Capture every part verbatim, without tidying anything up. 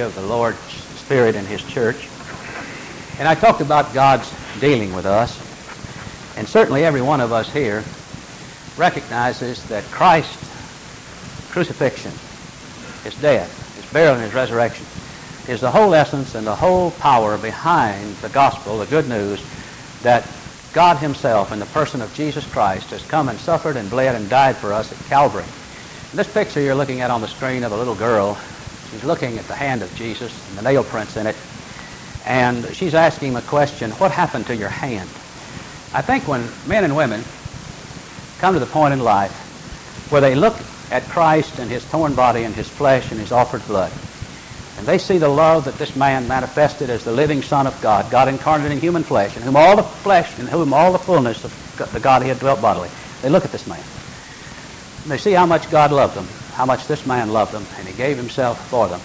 of the Lord's Spirit in His church. And I talked about God's dealing with us. And certainly every one of us here recognizes that Christ's crucifixion, His death, His burial, and His resurrection is the whole essence and the whole power behind the gospel, the good news that God Himself in the person of Jesus Christ has come and suffered and bled and died for us at Calvary. And this picture you're looking at on the screen of a little girl, she's looking at the hand of Jesus and the nail prints in it, and she's asking him a question, what happened to your hand? I think when men and women come to the point in life where they look at Christ and His torn body and His flesh and His offered blood, and they see the love that this man manifested as the living Son of God, God incarnate in human flesh, in whom all the flesh, in whom all the fullness of the Godhead dwelt bodily. They look at this man. And they see how much God loved them, how much this man loved them, and He gave Himself for them.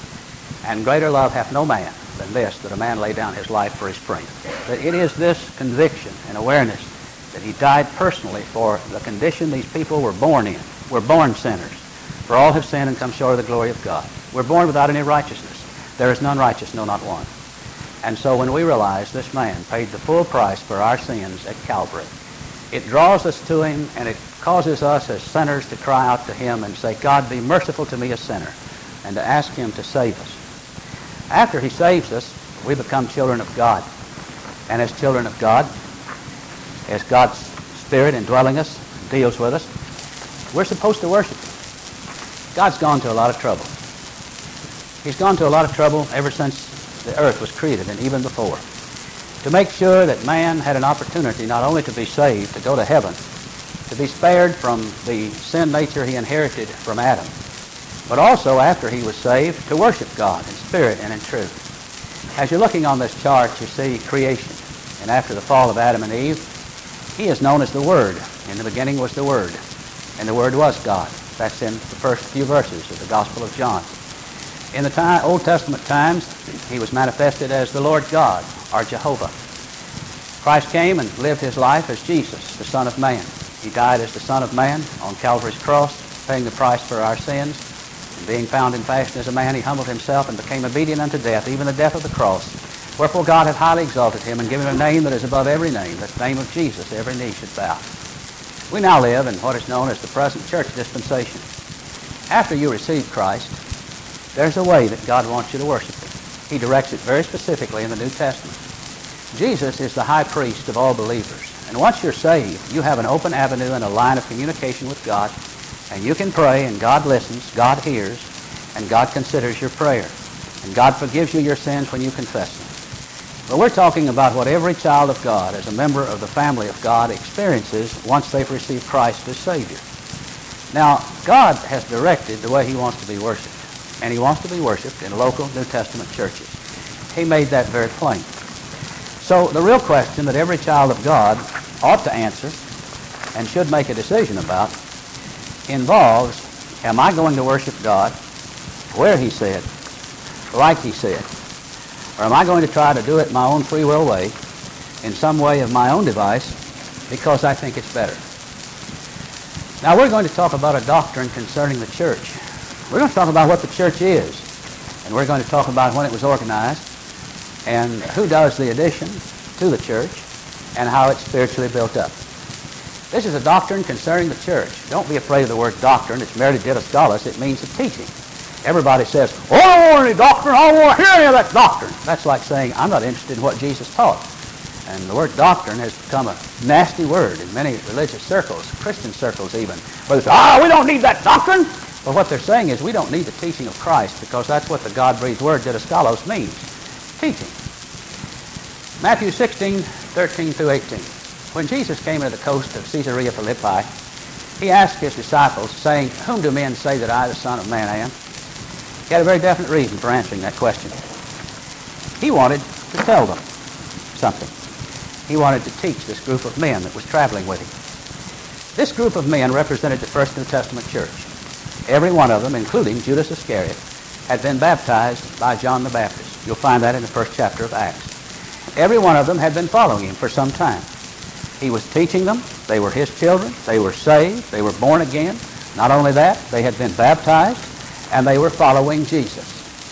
And greater love hath no man than this, that a man lay down his life for his friend. That it is this conviction and awareness that He died personally for the condition these people were born in. We're born sinners. For all have sinned and come short of the glory of God. We're born without any righteousness. There is none righteous, no, not one. And so when we realize this man paid the full price for our sins at Calvary, it draws us to Him, and it causes us as sinners to cry out to Him and say, God, be merciful to me, a sinner, and to ask Him to save us. After He saves us, we become children of God. And as children of God, as God's Spirit indwelling us, deals with us, we're supposed to worship Him. God's gone to a lot of trouble. He's gone to a lot of trouble ever since the earth was created and even before, to make sure that man had an opportunity not only to be saved, to go to heaven, to be spared from the sin nature he inherited from Adam, but also after he was saved, to worship God in spirit and in truth. As you're looking on this chart, you see creation. And after the fall of Adam and Eve, He is known as the Word. In the beginning was the Word, and the Word was God. That's in the first few verses of the Gospel of John. In the time, Old Testament times, He was manifested as the Lord God, or Jehovah. Christ came and lived His life as Jesus, the Son of Man. He died as the Son of Man on Calvary's cross, paying the price for our sins. And being found in fashion as a man, He humbled Himself and became obedient unto death, even the death of the cross. Wherefore God hath highly exalted Him and given Him a name that is above every name, that the name of Jesus every knee should bow. We now live in what is known as the present church dispensation. After you receive Christ, there's a way that God wants you to worship Him. He directs it very specifically in the New Testament. Jesus is the high priest of all believers. And once you're saved, you have an open avenue and a line of communication with God, and you can pray, and God listens, God hears, and God considers your prayer. And God forgives you your sins when you confess them. But we're talking about what every child of God, as a member of the family of God, experiences once they've received Christ as Savior. Now, God has directed the way He wants to be worshiped, and He wants to be worshiped in local New Testament churches. He made that very plain. So the real question that every child of God ought to answer and should make a decision about involves, am I going to worship God where He said, like He said? Or am I going to try to do it my own free will way, in some way of my own device, because I think it's better? Now we're going to talk about a doctrine concerning the church. We're going to talk about what the church is, and we're going to talk about when it was organized, and who does the addition to the church, and how it's spiritually built up. This is a doctrine concerning the church. Don't be afraid of the word doctrine. It's merely didaskalos. It means a teaching. Everybody says, oh, I don't want any doctrine. I don't want to hear any of that doctrine. That's like saying, I'm not interested in what Jesus taught. And the word doctrine has become a nasty word in many religious circles, Christian circles even, where they say, ah, we don't need that doctrine. But what they're saying is we don't need the teaching of Christ, because that's what the God-breathed word didaskalos means, teaching. Matthew sixteen, thirteen through eighteen. When Jesus came to the coast of Caesarea Philippi, He asked His disciples, saying, whom do men say that I, the Son of Man, am? He had a very definite reason for answering that question. He wanted to tell them something. He wanted to teach this group of men that was traveling with Him. This group of men represented the first New Testament church. Every one of them, including Judas Iscariot, had been baptized by John the Baptist. You'll find that in the first chapter of Acts. Every one of them had been following Him for some time. He was teaching them. They were His children. They were saved. They were born again. Not only that, they had been baptized, and they were following Jesus.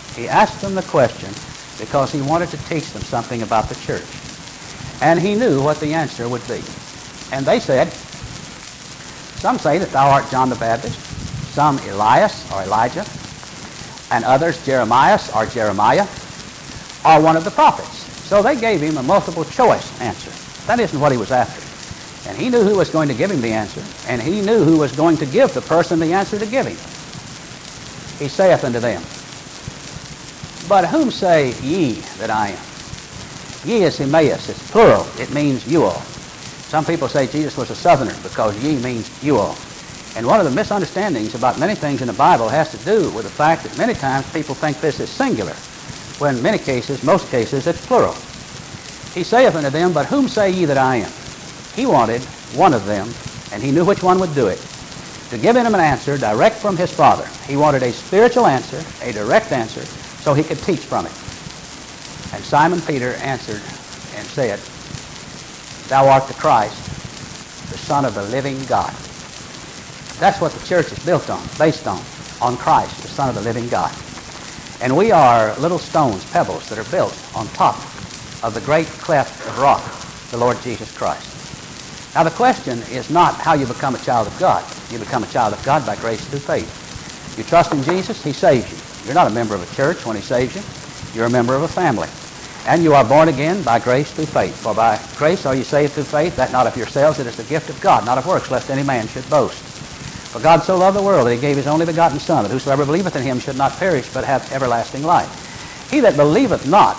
He asked them the question because he wanted to teach them something about the church. And he knew what the answer would be. And they said, some say that thou art John the Baptist, some Elias or Elijah, and others Jeremiah or Jeremiah, or one of the prophets. So they gave him a multiple choice answer. That isn't what he was after. And he knew who was going to give him the answer, and he knew who was going to give the person the answer to give him. He saith unto them, But whom say ye that I am? Ye is Emmaus. It's plural. It means you all. Some people say Jesus was a southerner because ye means you all. And one of the misunderstandings about many things in the Bible has to do with the fact that many times people think this is singular, when in many cases, most cases, it's plural. He saith unto them, But whom say ye that I am? He wanted one of them, and he knew which one would do it, to give him an answer direct from his Father. He wanted a spiritual answer, a direct answer, so he could teach from it. And Simon Peter answered and said, Thou art the Christ, the Son of the living God. That's what the church is built on, based on, on Christ, the Son of the living God. And we are little stones, pebbles, that are built on top of the great cleft of rock, the Lord Jesus Christ. Now the question is not how you become a child of God. You become a child of God by grace through faith. You trust in Jesus, he saves you. You're not a member of a church when he saves you. You're a member of a family. And you are born again by grace through faith. For by grace are you saved through faith, that not of yourselves, it is the gift of God, not of works, lest any man should boast. For God so loved the world that he gave his only begotten Son, that whosoever believeth in him should not perish, but have everlasting life. He that believeth not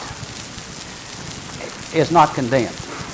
is not condemned.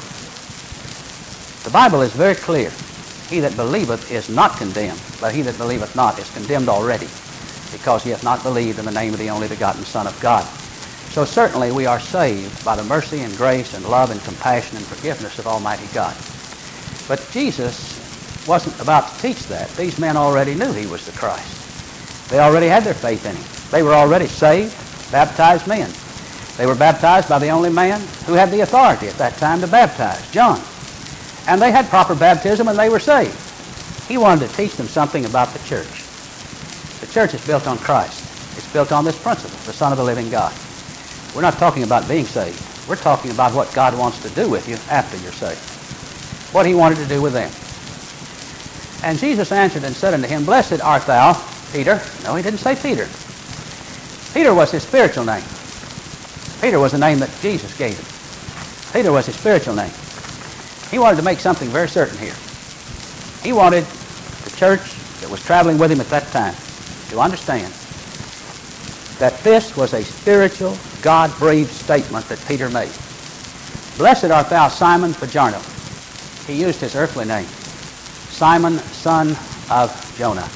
The Bible is very clear. He that believeth is not condemned, but he that believeth not is condemned already, because he hath not believed in the name of the only begotten Son of God. So certainly we are saved by the mercy and grace and love and compassion and forgiveness of Almighty God. But Jesus wasn't about to teach that. These men already knew he was the Christ. They already had their faith in him. They were already saved, baptized men. They were baptized by the only man who had the authority at that time to baptize, John. And they had proper baptism and they were saved. He wanted to teach them something about the church. The church is built on Christ. It's built on this principle, the Son of the living God. We're not talking about being saved. We're talking about what God wants to do with you after you're saved. What he wanted to do with them. And Jesus answered and said unto him, Blessed art thou, Peter. No, he didn't say Peter. Peter was his spiritual name. Peter was the name that Jesus gave him. Peter was his spiritual name. He wanted to make something very certain here. He wanted the church that was traveling with him at that time to understand that this was a spiritual, God-breathed statement that Peter made. Blessed art thou, Simon Barjona. He used his earthly name. Simon, son of Jonah.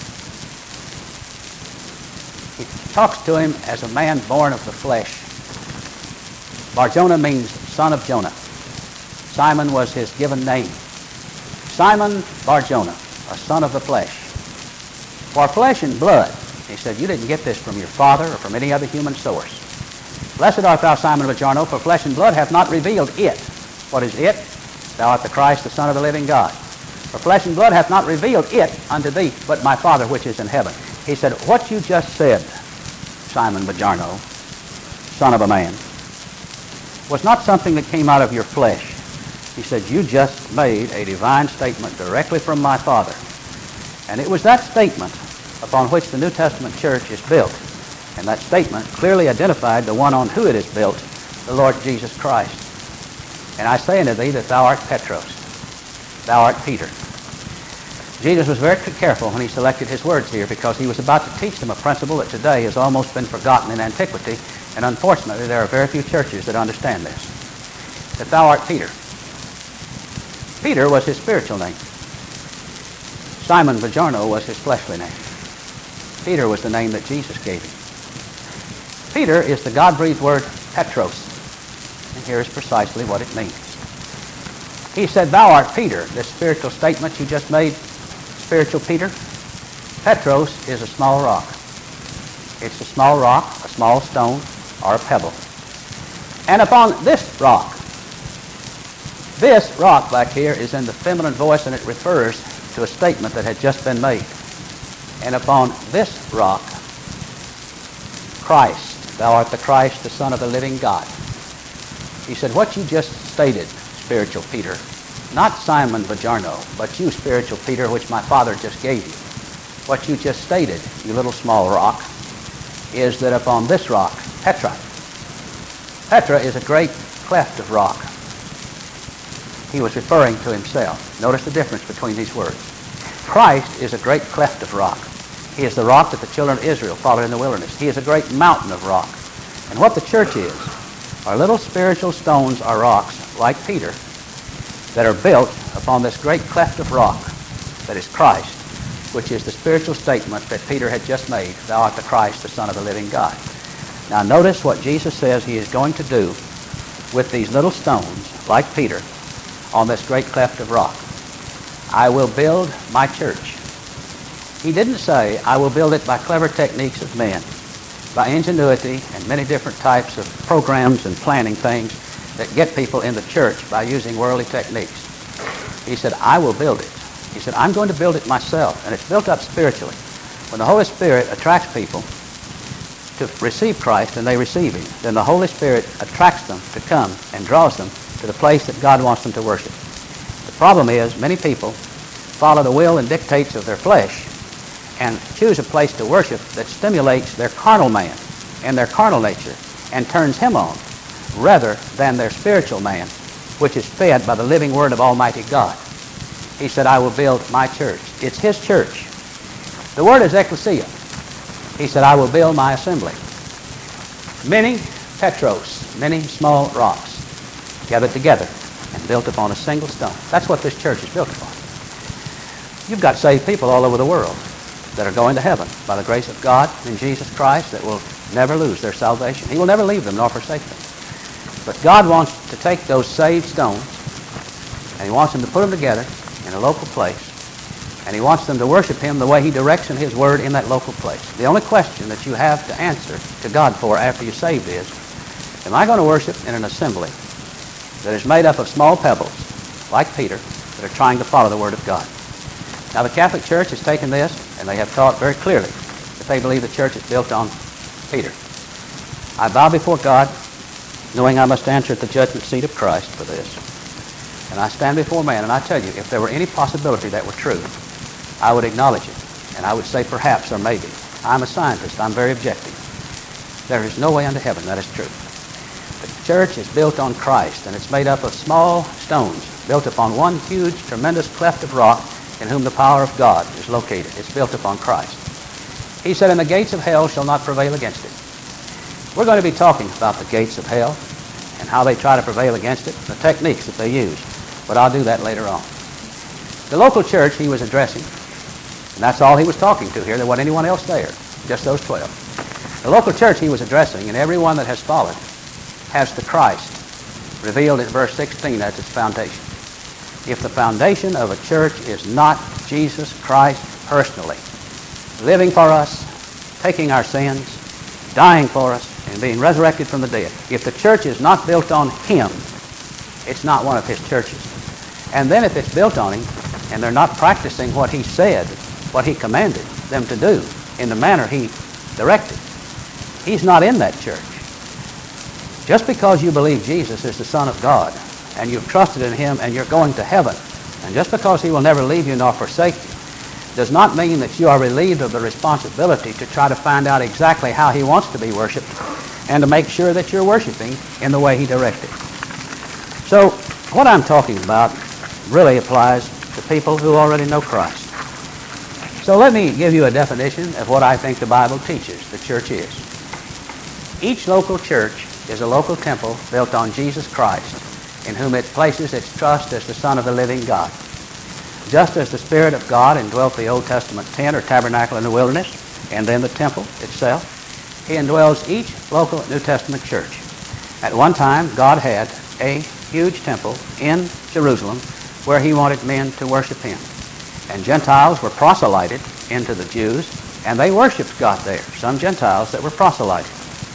He talks to him as a man born of the flesh. Barjona means son of Jonah. Simon was his given name. Simon Barjona, a son of the flesh. For flesh and blood, he said, you didn't get this from your father or from any other human source. Blessed art thou, Simon Barjona, for flesh and blood hath not revealed it. What is it? Thou art the Christ, the Son of the living God. For flesh and blood hath not revealed it unto thee, but my Father which is in heaven. He said, what you just said, Simon Barjona, son of a man, was not something that came out of your flesh. He said, you just made a divine statement directly from my Father. And it was that statement upon which the New Testament church is built. And that statement clearly identified the one on who it is built, the Lord Jesus Christ. And I say unto thee that thou art Petros, thou art Peter. Jesus was very careful when he selected his words here, because he was about to teach them a principle that today has almost been forgotten in antiquity, and unfortunately there are very few churches that understand this. That thou art Peter. Peter was his spiritual name. Simon Barjona was his fleshly name. Peter was the name that Jesus gave him. Peter is the God-breathed word Petros. And here is precisely what it means. He said, thou art Peter. This spiritual statement you just made, spiritual Peter. Petros is a small rock. It's a small rock, a small stone, or a pebble. And upon this rock, this rock back here is in the feminine voice, and it refers to a statement that had just been made. And upon this rock, Christ thou art the Christ, the Son of the living God. He said, what you just stated, spiritual Peter, not Simon Bajarno, but you, spiritual Peter, which my Father just gave you, what you just stated, you little small rock, is that upon this rock, Petra, Petra is a great cleft of rock. He was referring to himself. Notice the difference between these words. Christ is a great cleft of rock. He is the rock that the children of Israel followed in the wilderness. He is a great mountain of rock. And what the church is are little spiritual stones or rocks, like Peter, that are built upon this great cleft of rock that is Christ, which is the spiritual statement that Peter had just made, thou art the Christ, the Son of the living God. Now notice what Jesus says he is going to do with these little stones, like Peter, on this great cleft of rock. I will build my church. He didn't say, I will build it by clever techniques of men, by ingenuity and many different types of programs and planning things that get people in the church by using worldly techniques. He said, I will build it. He said, I'm going to build it myself, and it's built up spiritually. When the Holy Spirit attracts people to receive Christ and they receive Him, then the Holy Spirit attracts them to come and draws them to the place that God wants them to worship. The problem is many people follow the will and dictates of their flesh and choose a place to worship that stimulates their carnal man and their carnal nature and turns him on, rather than their spiritual man, which is fed by the living Word of Almighty God. He said, I will build my church. It's His church. The word is ecclesia. He said, I will build my assembly. Many petros, many small rocks, gathered together and built upon a single stone. That's what this church is built upon. You've got saved people all over the world that are going to heaven by the grace of God in Jesus Christ that will never lose their salvation. He will never leave them nor forsake them. But God wants to take those saved stones and He wants them to put them together in a local place, and He wants them to worship Him the way He directs in His Word in that local place. The only question that you have to answer to God for after you're saved is, am I going to worship in an assembly that is made up of small pebbles, like Peter, that are trying to follow the Word of God? Now the Catholic Church has taken this, and they have taught very clearly that they believe the church is built on Peter. I bow before God, knowing I must answer at the judgment seat of Christ for this. And I stand before man, and I tell you, if there were any possibility that were true, I would acknowledge it, and I would say perhaps or maybe. I'm a scientist. I'm very objective. There is no way unto heaven that is true. The church is built on Christ, and it's made up of small stones built upon one huge, tremendous cleft of rock in whom the power of God is located. It's built upon Christ. He said, and the gates of hell shall not prevail against it. We're going to be talking about the gates of hell and how they try to prevail against it, the techniques that they use. But I'll do that later on. The local church he was addressing, and that's all he was talking to here. There wasn't anyone else there, just those twelve. The local church he was addressing, and everyone that has followed, has the Christ revealed in verse sixteen as its foundation. If the foundation of a church is not Jesus Christ personally, living for us, taking our sins, dying for us, and being resurrected from the dead, if the church is not built on Him, it's not one of His churches. And then if it's built on Him, and they're not practicing what He said, what He commanded them to do, in the manner He directed, He's not in that church. Just because you believe Jesus is the Son of God, and you've trusted in Him, and you're going to heaven, and just because He will never leave you nor forsake you, does not mean that you are relieved of the responsibility to try to find out exactly how He wants to be worshipped, and to make sure that you're worshiping in the way He directed. So, what I'm talking about really applies to people who already know Christ. So let me give you a definition of what I think the Bible teaches the church is. Each local church is a local temple built on Jesus Christ, in whom it places its trust as the Son of the living God. Just as the Spirit of God indwelt the Old Testament tent or tabernacle in the wilderness, and then the temple itself, He indwells each local New Testament church. At one time, God had a huge temple in Jerusalem where He wanted men to worship Him. And Gentiles were proselyted into the Jews, and they worshiped God there, some Gentiles that were proselyted.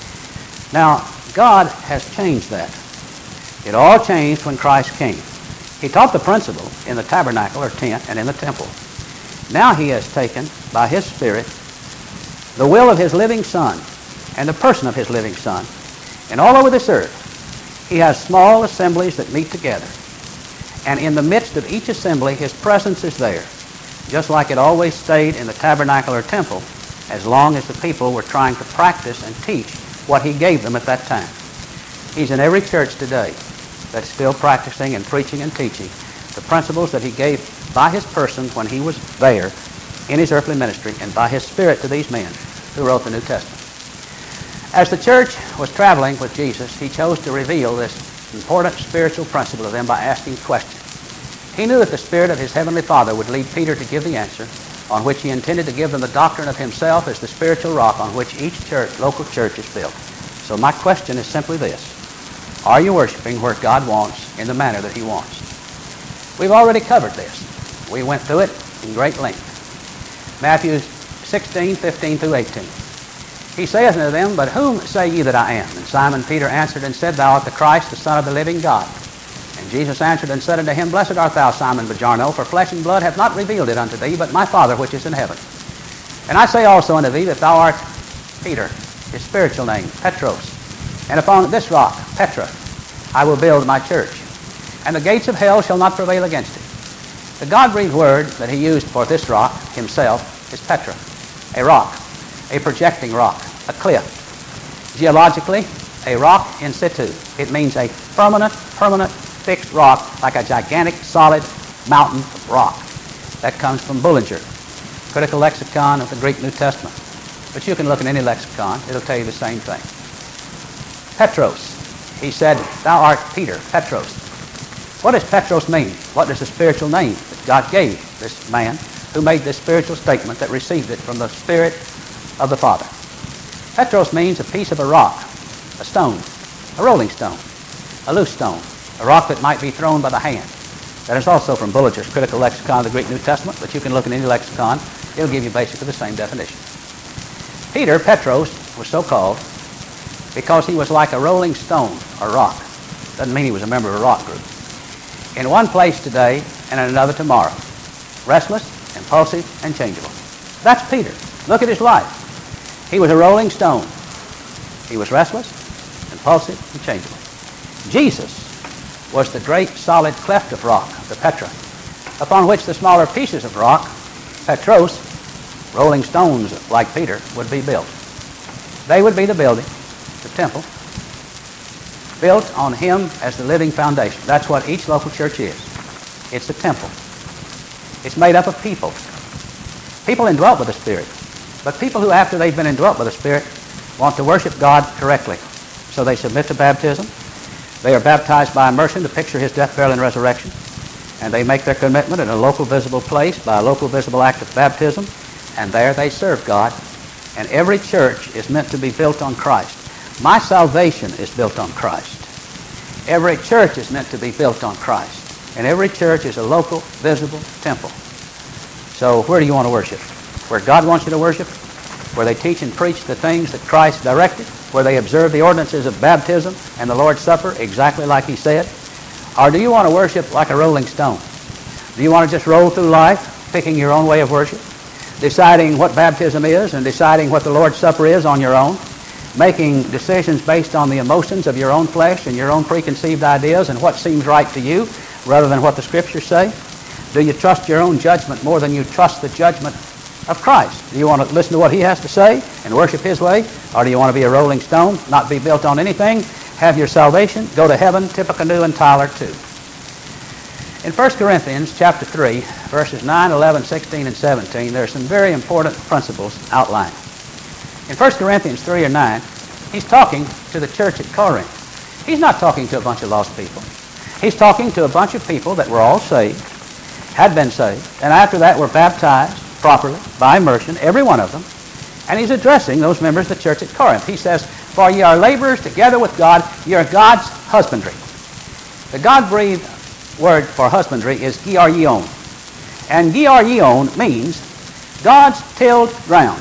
Now, God has changed that. It all changed when Christ came. He taught the principle in the tabernacle or tent and in the temple. Now He has taken, by His Spirit, the will of His living Son and the person of his living Son. And all over this earth, he has small assemblies that meet together. And in the midst of each assembly, his presence is there, just like it always stayed in the tabernacle or temple, as long as the people were trying to practice and teach what he gave them at that time. He's in every church today that's still practicing and preaching and teaching the principles that he gave by his person when he was there in his earthly ministry, and by his Spirit to these men who wrote the New Testament. As the church was traveling with Jesus, he chose to reveal this important spiritual principle to them by asking questions. He knew that the Spirit of his heavenly Father would lead Peter to give the answer, on which he intended to give them the doctrine of himself as the spiritual rock on which each church, local church is built. So my question is simply this: are you worshiping where God wants in the manner that he wants? We've already covered this. We went through it in great length. Matthew sixteen, fifteen through eighteen. He saith unto them, But whom say ye that I am? And Simon Peter answered and said, Thou art the Christ, the Son of the living God. And Jesus answered and said unto him, Blessed art thou, Simon Barjona, for flesh and blood hath not revealed it unto thee, but my Father which is in heaven. And I say also unto thee that thou art Peter, his spiritual name, Petros. And upon this rock, Petra, I will build my church, and the gates of hell shall not prevail against it. The God-breathed word that he used for this rock himself is Petra, a rock, a projecting rock, a cliff. Geologically, a rock in situ. It means a permanent, permanent, fixed rock, like a gigantic, solid mountain of rock. That comes from Bullinger, Critical Lexicon of the Greek New Testament. But you can look in any lexicon, it'll tell you the same thing. Petros, he said, Thou art Peter, Petros. What does Petros mean? What is the spiritual name that God gave this man who made this spiritual statement that received it from the Spirit of the Father? Petros means a piece of a rock, a stone, a rolling stone, a loose stone, a rock that might be thrown by the hand. That is also from Bullinger's Critical Lexicon of the Greek New Testament, but you can look in any lexicon, it'll give you basically the same definition. Peter, Petros, was so called because he was like a rolling stone or rock. Doesn't mean he was a member of a rock group. In one place today and in another tomorrow. Restless, impulsive, and changeable. That's Peter. Look at his life. He was a rolling stone. He was restless, impulsive, and changeable. Jesus was the great solid cleft of rock, the Petra, upon which the smaller pieces of rock, Petros, rolling stones like Peter, would be built. They would be the building, the temple, built on him as the living foundation. That's what each local church is. It's a temple. It's made up of people. People indwelt with the Spirit. But people who, after they've been indwelt with the Spirit, want to worship God correctly. So they submit to baptism. They are baptized by immersion to picture his death, burial, and resurrection. And they make their commitment in a local visible place by a local visible act of baptism. And there they serve God. And every church is meant to be built on Christ. My salvation is built on Christ. Every church is meant to be built on Christ. And every church is a local, visible temple. So where do you want to worship? Where God wants you to worship? Where they teach and preach the things that Christ directed? Where they observe the ordinances of baptism and the Lord's Supper exactly like he said? Or do you want to worship like a rolling stone? Do you want to just roll through life, picking your own way of worship, deciding what baptism is and deciding what the Lord's Supper is on your own, making decisions based on the emotions of your own flesh and your own preconceived ideas and what seems right to you rather than what the Scriptures say? Do you trust your own judgment more than you trust the judgment of Christ? Do you want to listen to what he has to say and worship his way? Or do you want to be a rolling stone, not be built on anything, have your salvation, go to heaven, Tippecanoe and Tyler too? In First Corinthians chapter three, verses nine, eleven, sixteen, and seventeen, there are some very important principles outlined. In First Corinthians three or nine, he's talking to the church at Corinth. He's not talking to a bunch of lost people. He's talking to a bunch of people that were all saved, had been saved, and after that were baptized properly by immersion, every one of them. And he's addressing those members of the church at Corinth. He says, For ye are laborers together with God, ye are God's husbandry. The God-breathed word for husbandry is giargion. And giargion means God's tilled ground.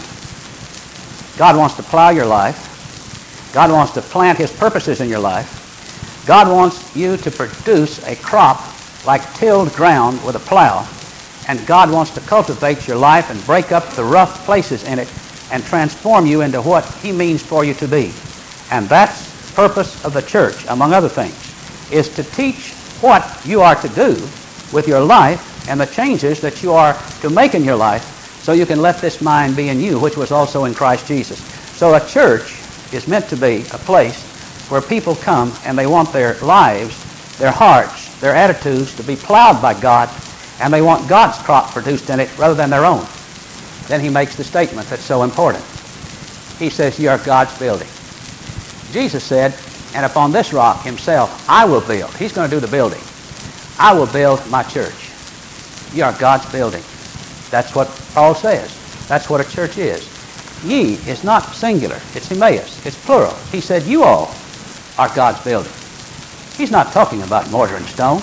God wants to plow your life. God wants to plant his purposes in your life. God wants you to produce a crop like tilled ground with a plow. And God wants to cultivate your life and break up the rough places in it and transform you into what he means for you to be. And that's the purpose of the church, among other things, is to teach what you are to do with your life and the changes that you are to make in your life so you can let this mind be in you, which was also in Christ Jesus. So a church is meant to be a place where people come and they want their lives, their hearts, their attitudes to be plowed by God, and they want God's crop produced in it rather than their own. Then he makes the statement that's so important. He says, you are God's building. Jesus said, and upon this rock himself I will build. He's going to do the building. I will build my church. You are God's building. That's what Paul says. That's what a church is. Ye is not singular. It's Emmaus. It's plural. He said, you all are God's building. He's not talking about mortar and stone.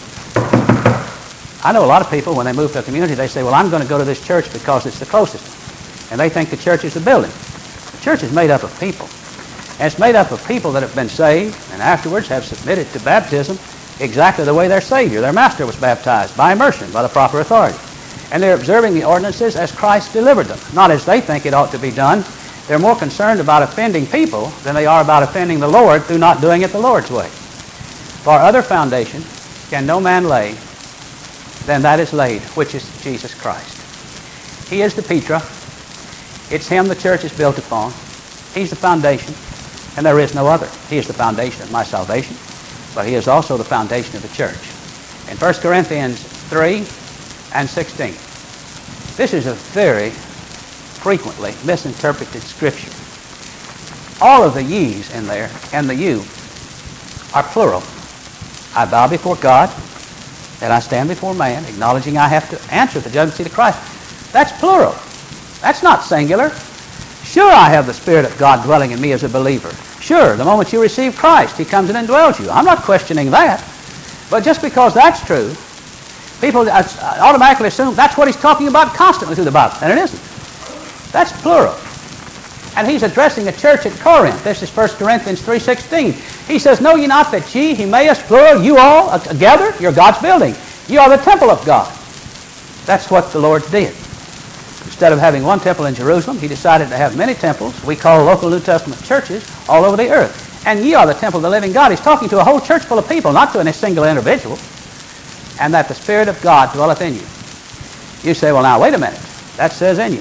I know a lot of people, when they move to a community, they say, well, I'm going to go to this church because it's the closest. And they think the church is the building. The church is made up of people. And it's made up of people that have been saved and afterwards have submitted to baptism exactly the way their Savior, their Master, was baptized, by immersion, by the proper authority. And they're observing the ordinances as Christ delivered them, not as they think it ought to be done. They're more concerned about offending people than they are about offending the Lord through not doing it the Lord's way. For other foundation can no man lay than that is laid, which is Jesus Christ. He is the Petra. It's him the church is built upon. He's the foundation, and there is no other. He is the foundation of my salvation, but he is also the foundation of the church. In First Corinthians three and sixteen, this is a very frequently misinterpreted scripture. All of the ye's in there and the you are plural. I bow before God, and I stand before man, acknowledging I have to answer the judgment seat of Christ. That's plural. That's not singular. Sure, I have the Spirit of God dwelling in me as a believer. Sure, the moment you receive Christ, he comes and indwells you. I'm not questioning that. But just because that's true, people automatically assume that's what he's talking about constantly through the Bible, and it isn't. That's plural. And he's addressing a church at Corinth. This is First Corinthians three sixteen. He says, know ye not that ye, Emmaus, plural, you all uh, together, you're God's building. You are the temple of God. That's what the Lord did. Instead of having one temple in Jerusalem, he decided to have many temples we call local New Testament churches all over the earth. And ye are the temple of the living God. He's talking to a whole church full of people, not to any single individual. And that the Spirit of God dwelleth in you. You say, well, now, wait a minute. That says in you.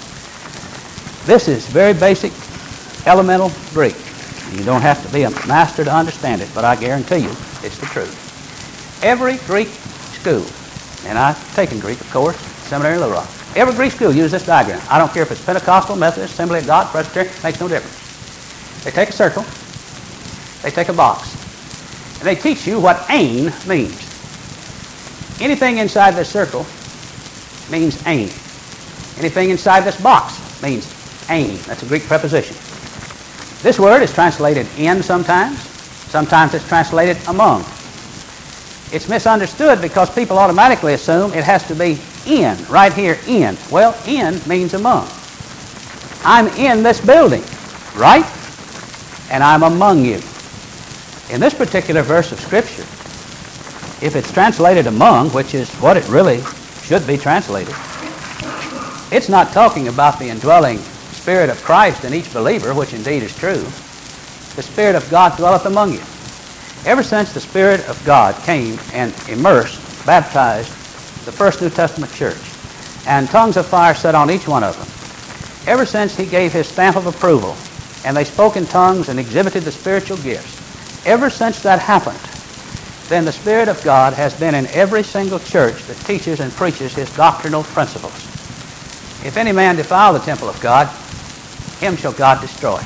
This is very basic, elemental Greek. You don't have to be a master to understand it, but I guarantee you it's the truth. Every Greek school, and I've taken Greek, of course, seminary in Little Rock, every Greek school uses this diagram. I don't care if it's Pentecostal, Methodist, Assembly of God, Presbyterian, makes no difference. They take a circle, they take a box, and they teach you what ain means. Anything inside this circle means ain. Anything inside this box means ain. That's a Greek preposition. This word is translated in sometimes. Sometimes it's translated among. It's misunderstood because people automatically assume it has to be in, right here, in. Well, in means among. I'm in this building, right? And I'm among you. In this particular verse of Scripture, if it's translated among, which is what it really should be translated, it's not talking about the indwelling Spirit of Christ in each believer, which indeed is true. The Spirit of God dwelleth among you. Ever since the Spirit of God came and immersed, baptized the first New Testament church, and tongues of fire set on each one of them, ever since he gave his stamp of approval, and they spoke in tongues and exhibited the spiritual gifts, ever since that happened, then the Spirit of God has been in every single church that teaches and preaches his doctrinal principles. If any man defile the temple of God, him shall God destroy.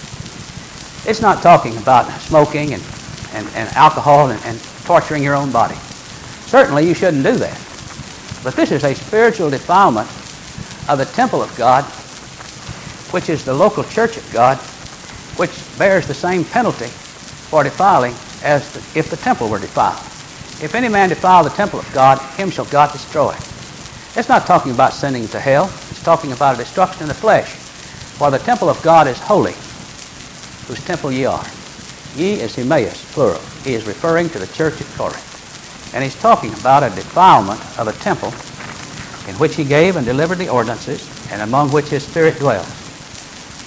It's not talking about smoking and, and, and alcohol and, and torturing your own body. Certainly you shouldn't do that. But this is a spiritual defilement of the temple of God, which is the local church of God, which bears the same penalty for defiling as the, if the temple were defiled. If any man defile the temple of God, him shall God destroy. It's not talking about sending to hell. It's talking about a destruction in the flesh. For the temple of God is holy, whose temple ye are. Ye is Emmaus, plural. He is referring to the church at Corinth. And he's talking about a defilement of a temple in which he gave and delivered the ordinances, and among which his Spirit dwells.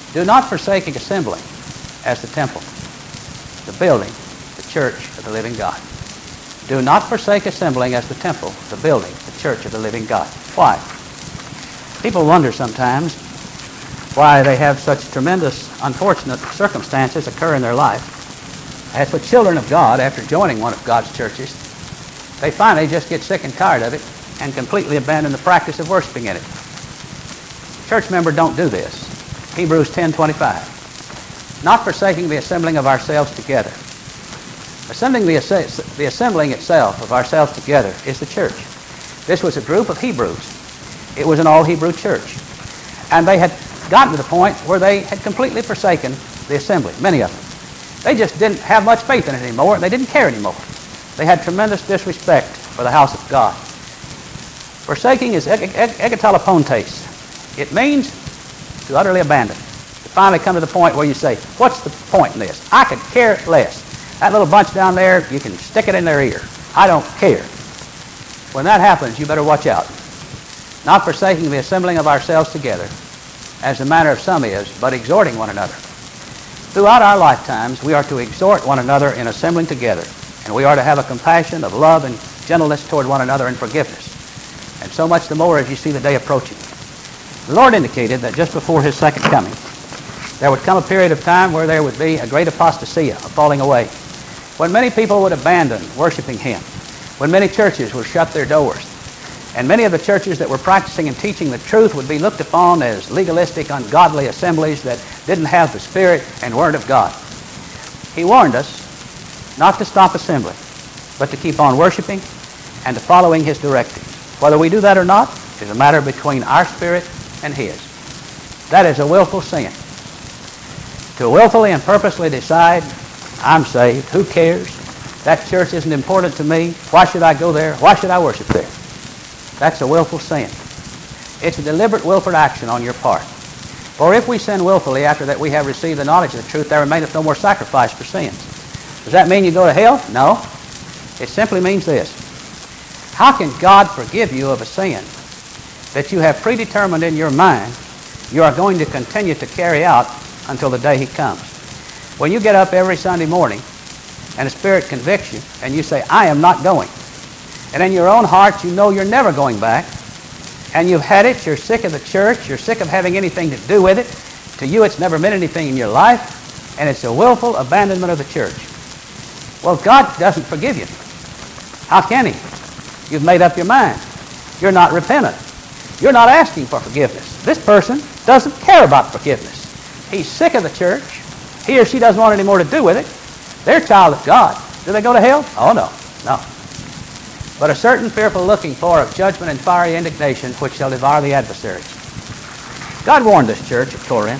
Do not forsake assembling as the temple, the building, the church of the living God. Do not forsake assembling as the temple, the building, the church of the living God. Why? People wonder sometimes why they have such tremendous unfortunate circumstances occur in their life. As for children of God, after joining one of God's churches, they finally just get sick and tired of it and completely abandon the practice of worshiping in it. Church members don't do this. Hebrews ten twenty-five. Not forsaking the assembling of ourselves together. Assembling the, the assembling itself of ourselves together is the church. This was a group of Hebrews. It was an all-Hebrew church. And they had gotten to the point where they had completely forsaken the assembly, many of them. They just didn't have much faith in it anymore. They didn't care anymore. They had tremendous disrespect for the house of God. Forsaking is egatelepontes. It means to utterly abandon. To finally come to the point where you say, what's the point in this? I could care less. That little bunch down there, you can stick it in their ear. I don't care. When that happens, you better watch out. Not forsaking the assembling of ourselves together, as the manner of some is, but exhorting one another. Throughout our lifetimes, we are to exhort one another in assembling together, and we are to have a compassion of love and gentleness toward one another and forgiveness. And so much the more as you see the day approaching. The Lord indicated that just before His second coming, there would come a period of time where there would be a great apostasia, a falling away, when many people would abandon worshiping Him, when many churches would shut their doors, and many of the churches that were practicing and teaching the truth would be looked upon as legalistic, ungodly assemblies that didn't have the Spirit and Word of God. He warned us not to stop assembling, but to keep on worshiping and to following His directives. Whether we do that or not is a matter between our spirit and His. That is a willful sin. To willfully and purposely decide, I'm saved, who cares? That church isn't important to me. Why should I go there? Why should I worship there? That's a willful sin. It's a deliberate willful action on your part. For if we sin willfully after that we have received the knowledge of the truth, there remaineth no more sacrifice for sins. Does that mean you go to hell? No. It simply means this. How can God forgive you of a sin that you have predetermined in your mind you are going to continue to carry out until the day He comes? When you get up every Sunday morning and the Spirit convicts you and you say, I am not going, and in your own heart you know you're never going back, and you've had it, you're sick of the church, you're sick of having anything to do with it, to you it's never meant anything in your life, and it's a willful abandonment of the church. Well, God doesn't forgive you. How can He? You've made up your mind. You're not repentant. You're not asking for forgiveness. This person doesn't care about forgiveness. He's sick of the church. He or she doesn't want any more to do with it. They're a child of God. Do they go to hell? Oh, no. No. But a certain fearful looking for of judgment and fiery indignation which shall devour the adversaries. God warned this church at Corinth.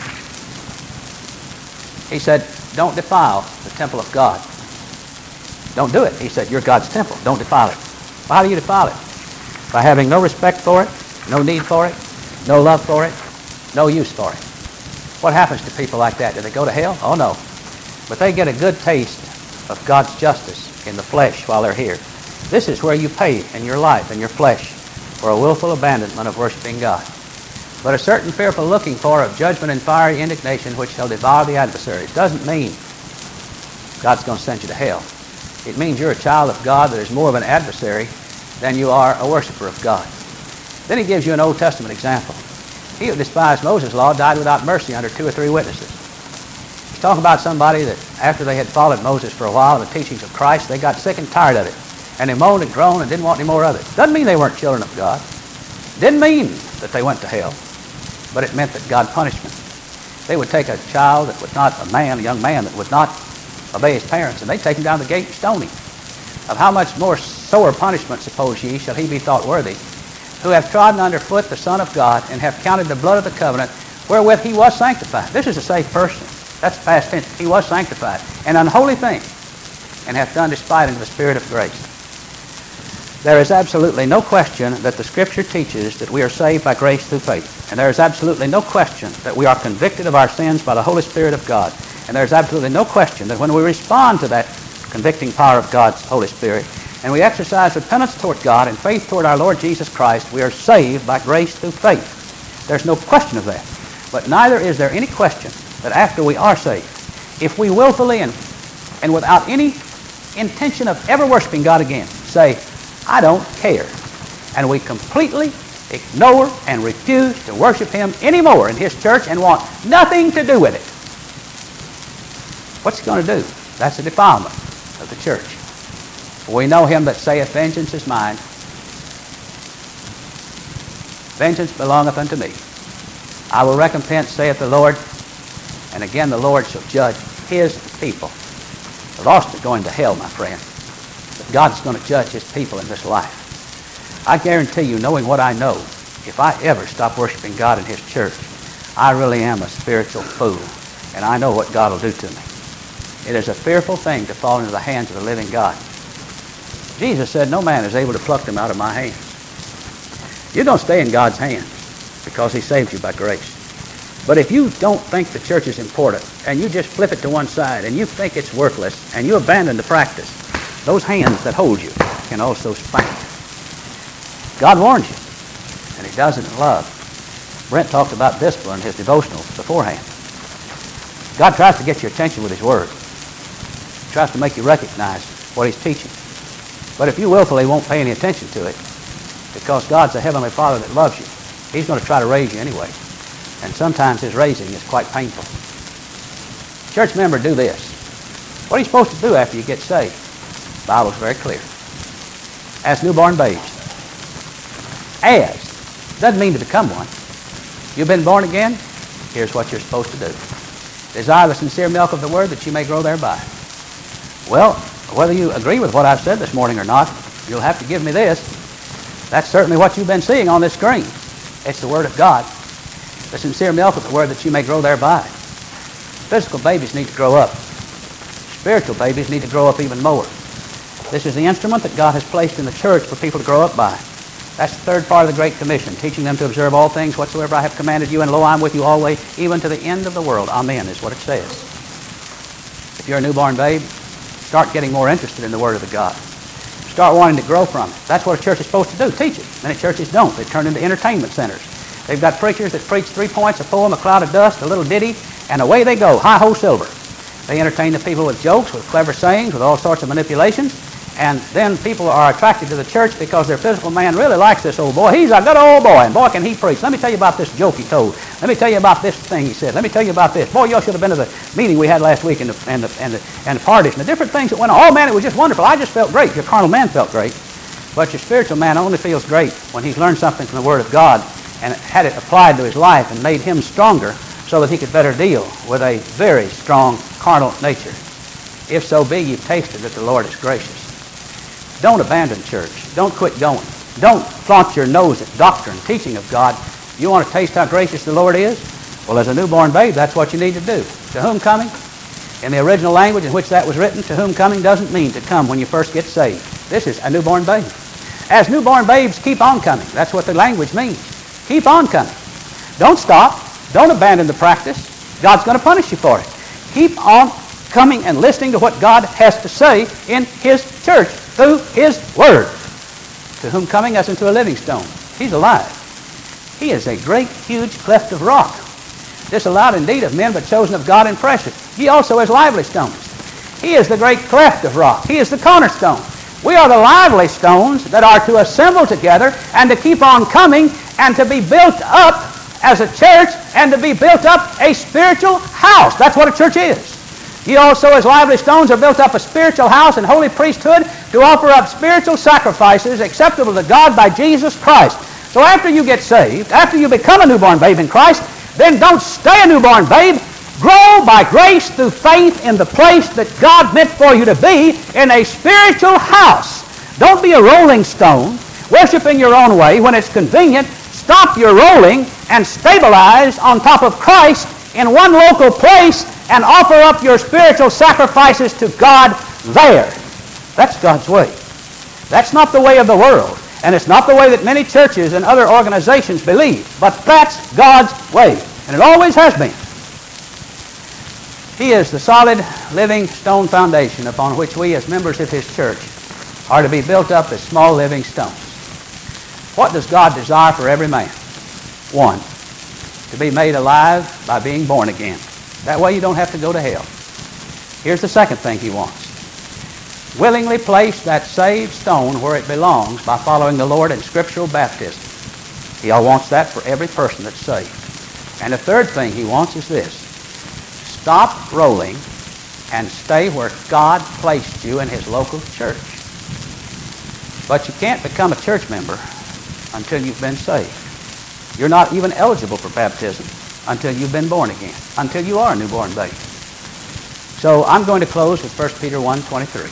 He said, don't defile the temple of God. Don't do it. He said, you're God's temple. Don't defile it. Well, how do you defile it? By having no respect for it, no need for it, no love for it, no use for it. What happens to people like that? Do they go to hell? Oh, no. But they get a good taste of God's justice in the flesh while they're here. This is where you pay in your life, in your flesh, for a willful abandonment of worshiping God. But a certain fearful looking for of judgment and fiery indignation which shall devour the adversaries doesn't mean God's going to send you to hell. It means you're a child of God that is more of an adversary than you are a worshiper of God. Then he gives you an Old Testament example. He who despised Moses' law died without mercy under two or three witnesses. He's talking about somebody that after they had followed Moses for a while and the teachings of Christ, they got sick and tired of it. And they moaned and groaned and didn't want any more of it. Doesn't mean they weren't children of God. Didn't mean that they went to hell. But it meant that God punished them. They would take a child that was not a man, a young man that would not obey his parents, and they'd take him down the gate and stone him. Of how much more sore punishment, suppose ye, shall he be thought worthy, who have trodden under foot the Son of God, and have counted the blood of the covenant, wherewith he was sanctified. This is a saved person. That's past tense. He was sanctified. An unholy thing, and hath done despite unto the Spirit of grace. There is absolutely no question that the Scripture teaches that we are saved by grace through faith. And there is absolutely no question that we are convicted of our sins by the Holy Spirit of God. And there is absolutely no question that when we respond to that convicting power of God's Holy Spirit, and we exercise repentance toward God and faith toward our Lord Jesus Christ, we are saved by grace through faith. There's no question of that. But neither is there any question that after we are saved, if we willfully and, and without any intention of ever worshiping God again, say, I don't care, and we completely ignore and refuse to worship Him anymore in His church and want nothing to do with it, what's He going to do? That's a defilement of the church. We know Him that saith, vengeance is mine. Vengeance belongeth unto me. I will recompense, saith the Lord. And again the Lord shall judge His people. The lost are going to hell, my friend. But God's going to judge His people in this life. I guarantee you, knowing what I know, if I ever stop worshiping God in His church, I really am a spiritual fool. And I know what God will do to me. It is a fearful thing to fall into the hands of the living God. Jesus said, no man is able to pluck them out of my hands. You're going to stay in God's hands because He saved you by grace. But if you don't think the church is important and you just flip it to one side and you think it's worthless and you abandon the practice, those hands that hold you can also spank you. God warns you, and He does it in love. Brent talked about discipline in his devotionals beforehand. God tries to get your attention with His Word. He tries to make you recognize what He's teaching. But if you willfully won't pay any attention to it, because God's a Heavenly Father that loves you, He's going to try to raise you anyway. And sometimes His raising is quite painful. Church member, do this. What are you supposed to do after you get saved? The Bible's very clear. As newborn babes. As. Doesn't mean to become one. You've been born again? Here's what you're supposed to do. Desire the sincere milk of the Word that you may grow thereby. Well, whether you agree with what I've said this morning or not, you'll have to give me this. That's certainly what you've been seeing on this screen. It's the Word of God. The sincere milk of the Word that you may grow thereby. Physical babies need to grow up. Spiritual babies need to grow up even more. This is the instrument that God has placed in the church for people to grow up by. That's the third part of the Great Commission, teaching them to observe all things whatsoever I have commanded you, and lo, I'm with you always, even to the end of the world. Amen is what it says. If you're a newborn babe, start getting more interested in the Word of the God. Start wanting to grow from it. That's what a church is supposed to do, teach it. Many churches don't. They turn into entertainment centers. They've got preachers that preach three points, a poem, a cloud of dust, a little ditty, and away they go, hi-ho silver. They entertain the people with jokes, with clever sayings, with all sorts of manipulations, and then people are attracted to the church because their physical man really likes this old boy. He's a good old boy, and boy, can he preach. Let me tell you about this joke he told. Let me tell you about this thing he said. Let me tell you about this. Boy, y'all should have been to the meeting we had last week and the, and the, and the, and the parties and the different things that went on. Oh, man, it was just wonderful. I just felt great. Your carnal man felt great. But your spiritual man only feels great when he's learned something from the Word of God and had it applied to his life and made him stronger so that he could better deal with a very strong carnal nature. If so be you've tasted that the Lord is gracious. Don't abandon church. Don't quit going. Don't flaunt your nose at doctrine, teaching of God. You want to taste how gracious the Lord is? Well, as a newborn babe, that's what you need to do. To whom coming? In the original language in which that was written, to whom coming doesn't mean to come when you first get saved. This is a newborn babe. As newborn babes, keep on coming. That's what the language means. Keep on coming. Don't stop. Don't abandon the practice. God's going to punish you for it. Keep on coming and listening to what God has to say in His church through His Word. To whom coming as unto a living stone. He's alive. He is a great, huge cleft of rock, disallowed indeed of men, but chosen of God and precious. He also is lively stones. He is the great cleft of rock. He is the cornerstone. We are the lively stones that are to assemble together and to keep on coming and to be built up as a church and to be built up a spiritual house. That's what a church is. Ye also as lively stones are built up a spiritual house and holy priesthood to offer up spiritual sacrifices acceptable to God by Jesus Christ. So after you get saved, after you become a newborn babe in Christ, then don't stay a newborn babe. Grow by grace through faith in the place that God meant for you to be, in a spiritual house. Don't be a rolling stone, worshiping your own way when it's convenient. Stop your rolling and stabilize on top of Christ in one local place and offer up your spiritual sacrifices to God there. That's God's way. That's not the way of the world, and it's not the way that many churches and other organizations believe, but that's God's way, and it always has been. He is the solid, living stone foundation upon which we as members of His church are to be built up as small living stones. What does God desire for every man? One, to be made alive by being born again. That way you don't have to go to hell. Here's the second thing he wants. Willingly place that saved stone where it belongs by following the Lord in scriptural baptism. He wants that for every person that's saved. And the third thing he wants is this. Stop rolling and stay where God placed you in his local church. But you can't become a church member until you've been saved. You're not even eligible for baptism until you've been born again, until you are a newborn baby. So I'm going to close with First Peter one twenty-three.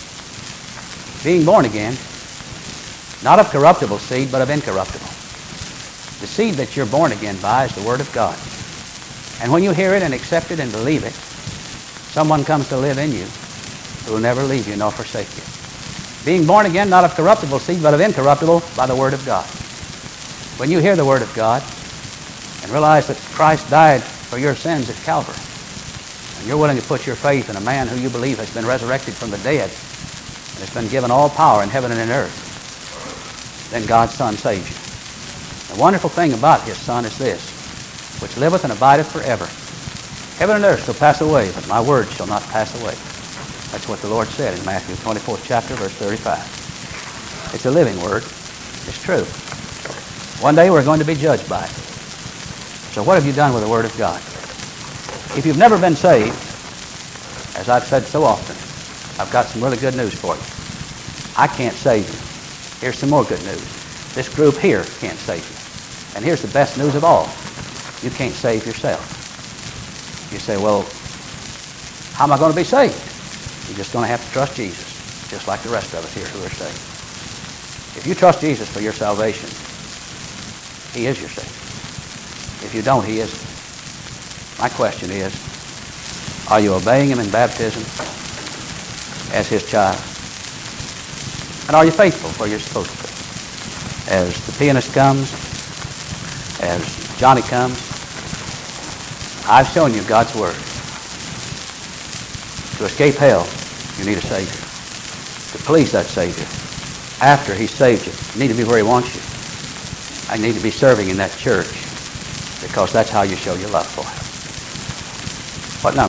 Being born again, not of corruptible seed, but of incorruptible. The seed that you're born again by is the Word of God. And when you hear it and accept it and believe it, someone comes to live in you who will never leave you nor forsake you. Being born again, not of corruptible seed, but of incorruptible by the Word of God. When you hear the Word of God and realize that Christ died for your sins at Calvary, and you're willing to put your faith in a man who you believe has been resurrected from the dead and has been given all power in heaven and in earth, then God's Son saves you. The wonderful thing about his Son is this, which liveth and abideth forever. Heaven and earth shall pass away, but my word shall not pass away. That's what the Lord said in Matthew twenty-fourth chapter, verse thirty-five. It's a living word. It's true. One day we're going to be judged by it. So what have you done with the Word of God? If you've never been saved, as I've said so often, I've got some really good news for you. I can't save you. Here's some more good news. This group here can't save you. And here's the best news of all. You can't save yourself. You say, well, how am I going to be saved? You're just going to have to trust Jesus, just like the rest of us here who are saved. If you trust Jesus for your salvation, he is your Savior. If you don't, he isn't. My question is, are you obeying him in baptism as his child? And are you faithful where you're supposed to be? As the pianist comes, as Johnny comes, I've shown you God's Word. To escape hell, you need a Savior. To please that Savior, after he's saved you, you need to be where he wants you. I need to be serving in that church, because that's how you show your love for him. What number?